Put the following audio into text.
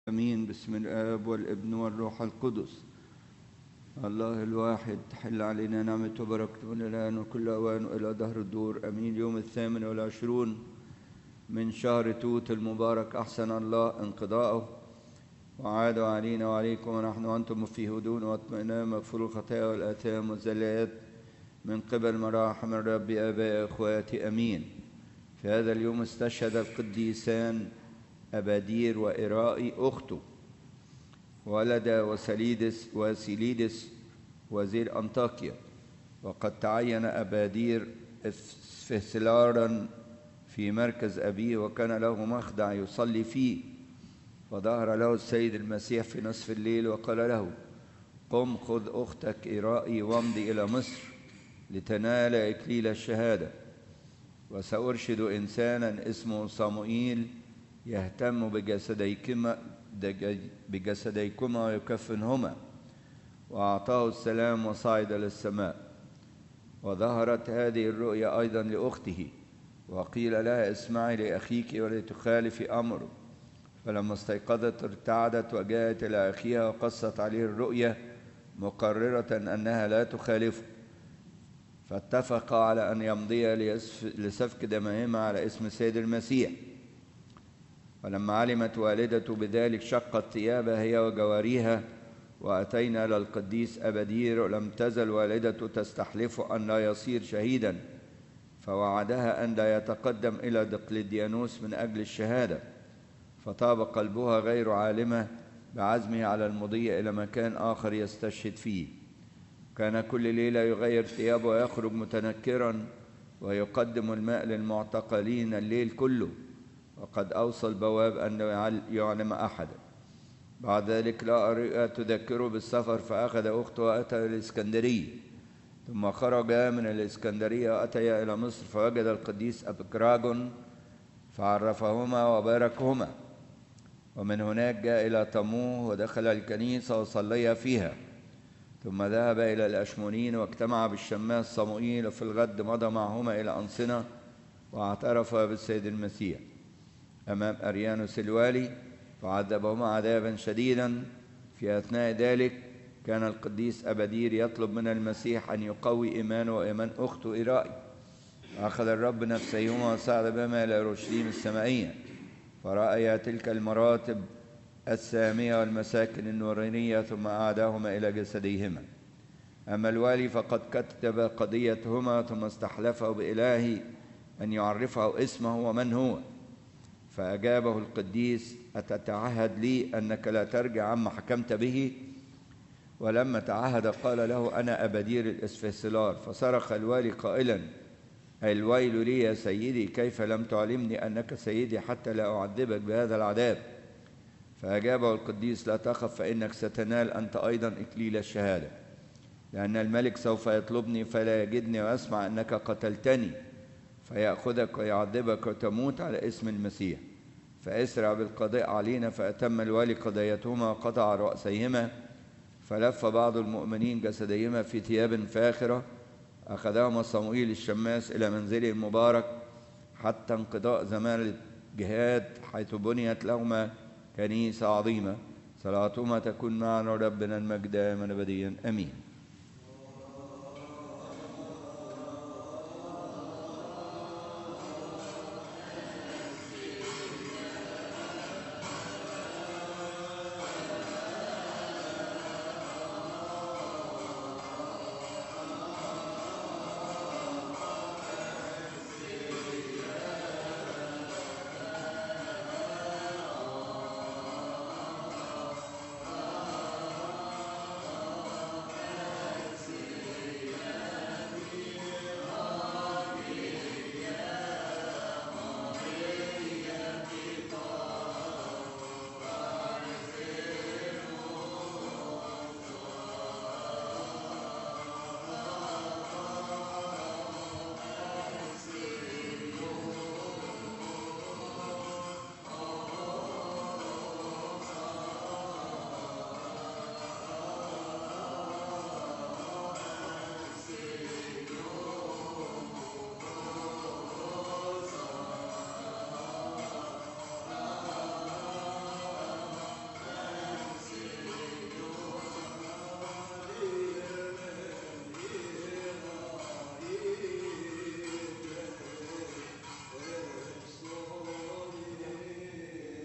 امين. بسم الاب والابن والروح القدس الله الواحد. تحل علينا نعمته وبركته من الان وكل اوان والى دهر الدور امين. يوم 28 من شهر توت المبارك احسن الله انقضاءه وعاد علينا وعليكم ونحن وانتم في هدوء واطمئنان مغفور الخطايا والاثام والزلات من قبل مراحم الرب ابائي اخواتي امين. في هذا اليوم استشهد القديسان أبادير وإيرائي أخته، ولد وسيليدس وزير أنطاكيا، وقد تعين أبادير اسفسلارا في مركز أبيه وكان له مخدع يصلي فيه. فظهر له السيد المسيح في نصف الليل وقال له: قم خذ أختك إيرائي وامضي إلى مصر لتنال إكليل الشهادة، وسأرشد إنسانا اسمه صموئيل يهتم بجسديكما ويكفنهما. وأعطاه السلام وصعد للسماء. وظهرت هذه الرؤيا أيضا لأخته وقيل لها: اسمعي لأخيك ولا تخالفي أمره. فلما استيقظت ارتعدت وجاءت إلى أخيها وقصت عليه الرؤيا مقررة أنها لا تخالفه. فاتفقا على أن يمضيا لسفك دمهما على اسم السيد المسيح. ولما علمت والدته بذلك شقت ثيابها هي وجواريها وأتينا إلى القديس أبادير، ولم تزل والدته تستحلفه أن لا يصير شهيدا، فوعدها أن لا يتقدم إلى دقلديانوس من أجل الشهادة. فطاب قلبها غير عالمة بعزمه على المضي إلى مكان آخر يستشهد فيه. كان كل ليلة يغير ثيابه ويخرج متنكرا ويقدم الماء للمعتقلين الليل كله، وقد أوصى البواب أن يعلم أحدا. بعد ذلك لقى رؤيا تذكره بالسفر، فأخذ أخته وأتى الإسكندرية. ثم خرج من الإسكندرية وأتيا إلى مصر، فوجد القديس أبكراجون فعرفهما وباركهما. ومن هناك جاء إلى طموه ودخل الكنيسة وصلي فيها. ثم ذهب إلى الأشمونين واجتمع بالشماس صموئيل، وفي الغد مضى معهما إلى أنصنة واعترف بالسيد المسيح أمام أريانوس الوالي، فعذبهما عذابا شديدا. في أثناء ذلك كان القديس أبادير يطلب من المسيح أن يقوي إيمانه وإيمان أخته إيرائي. فأخذ الرب نفسيهما وصعد بهما إلى أورشليم السمائية، فرأيا تلك المراتب السامية والمساكن النورانية، ثم أعادهما إلى جسديهما. أما الوالي فقد كتب قضيتهما، ثم استحلفه بإلهه أن يعرفه اسمه ومن هو. فأجابه القديس: أتتعهد لي أنك لا ترجع عما حكمت به؟ ولما تعهد قال له: أنا أبادير الإسفسلار. فصرخ الوالي قائلا: الويل لي يا سيدي، كيف لم تعلمني أنك سيدي حتى لا أعذبك بهذا العذاب؟ فأجابه القديس: لا تخف، فإنك ستنال أنت أيضا إكليل الشهادة، لأن الملك سوف يطلبني فلا يجدني، وأسمع أنك قتلتني فيأخذك ويعذبك وتموت على اسم المسيح. فأسرع بالقضاء علينا. فأتم الوالي قضيتهما وقطع رأسيهما. فلف بعض المؤمنين جسديهما في ثياب فاخرة. أخذهما صموئيل الشماس إلى منزله المبارك حتى انقضاء زمان الجهاد، حيث بنيت لهما كنيسة عظيمة. صلاتهما تكون معنا ربنا المجد دائما أبديا آمين.